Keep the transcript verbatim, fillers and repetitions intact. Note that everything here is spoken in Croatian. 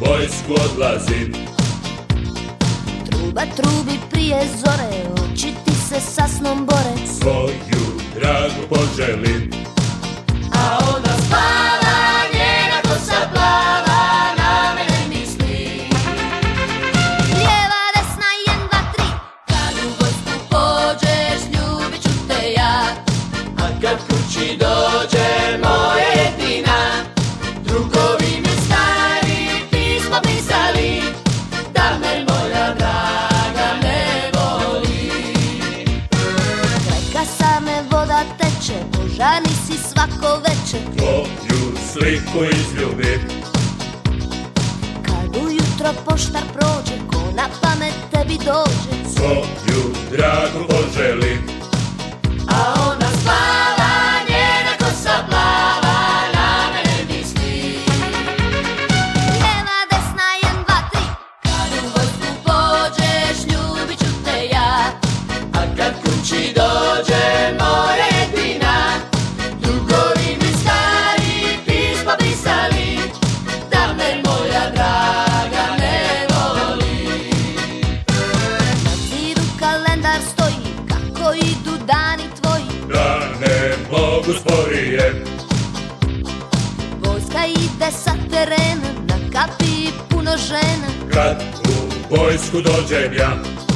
vojsku odlazim. Truba trubi prije zore, oči ti se sa snom bore. Svoju dragu poželim, a ona spava, njena kosa plava, na mene misli. Lijeva, desna, jedan, dva, tri, kad u vojsku pođeš, ljubit ću te ja. A kad kući dođe moja jedina, drugovi mi stari pismo pisali, da me moja draga ne voli. Kraj same voda teče, požarni si svako veče. tvoju sliku izljubim. Kad ujutro poštar prođe, ko na pamet tebi dođe. Svoju dragu poželim, A ona spava, njena kosa plava, na mene misli. Lijeva, desna, jedan, dva, tri, Kad u vojsku pođeš, ljubit ću te ja. A kad kući dođe moja jedina, drugovi mi stari pismo pisali, da me moja draga ne voli. na zidu kalendar stoji, kako idu dani tvoji. da ne mogu sporije. Vojska ide sa terena, na kapiji puno žena. Kad u vojsku dođem ja,